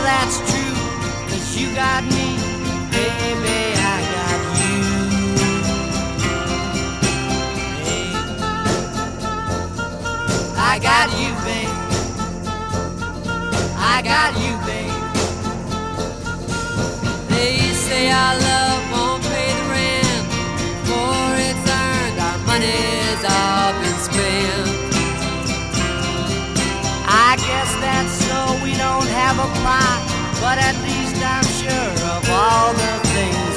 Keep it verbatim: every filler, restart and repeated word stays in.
that's true, 'cause you got me, baby, I got you. Hey, I got you, babe. I got you, babe. They say our love won't pay the rent, for it's earned, our money's all been spent. I guess that's so, we don't have a plot, but at least I'm sure of all the things